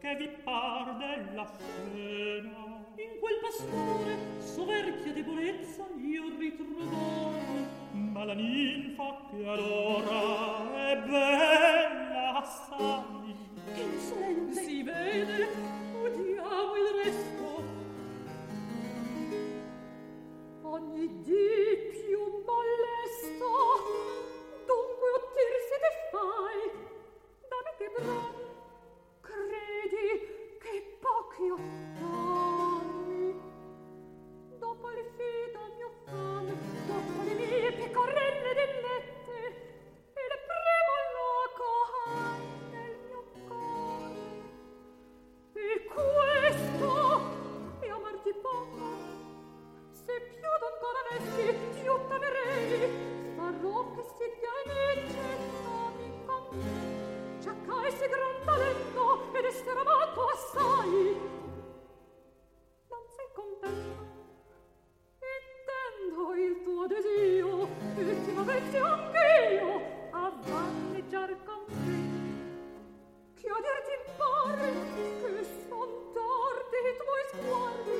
che vi par della scena. In quel pastore soverchia debolezza io ritrovai, ma la ninfa che adora è bella assai. Che insolente si vede, udiamo il resto. Ogni dì più molesto, dunque ottirsi te fai, dammi che brani, credi che pochi ottami. Dopo il fido mio fame, dopo le mie pecorelle dellette, il primo loco hai nel mio cuore. E questo è amarti poco. Se più d'ancora avessi, più t'amerei. Farò che si pianeggia con me, giacc'hai si gran talento ed essere amato assai. Non sei contento? Intendo il tuo desio, e ti m'avessi anch'io a vaneggiar con te. Che a dirti pare che son tardi i tuoi sguardi